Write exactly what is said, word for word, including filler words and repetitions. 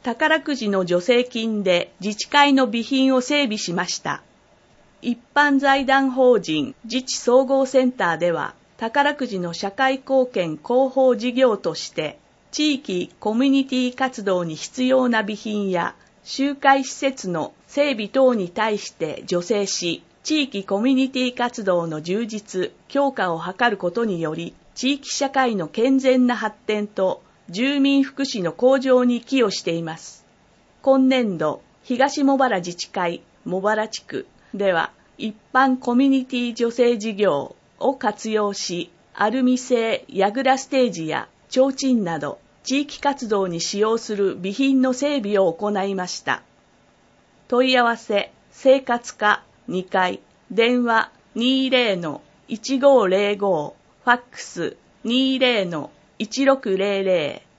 宝くじの助成金で自治会の備品を整備しました。一般財団法人自治総合センターでは、宝くじの社会貢献広報事業として、地域コミュニティ活動に必要な備品や集会施設の整備等に対して助成し、地域コミュニティ活動の充実、強化を図ることにより、地域社会の健全な発展と住民福祉の向上に寄与しています。今年度、東茂原自治会茂原地区では、一般コミュニティ助成事業を活用し、アルミ製やぐらステージや提灯など、地域活動に使用する備品の整備を行いました。問い合わせ、生活課にかい、電話 にじゅうのいちごーぜろご、ファックス にじゅうのいちろくぜろぜろ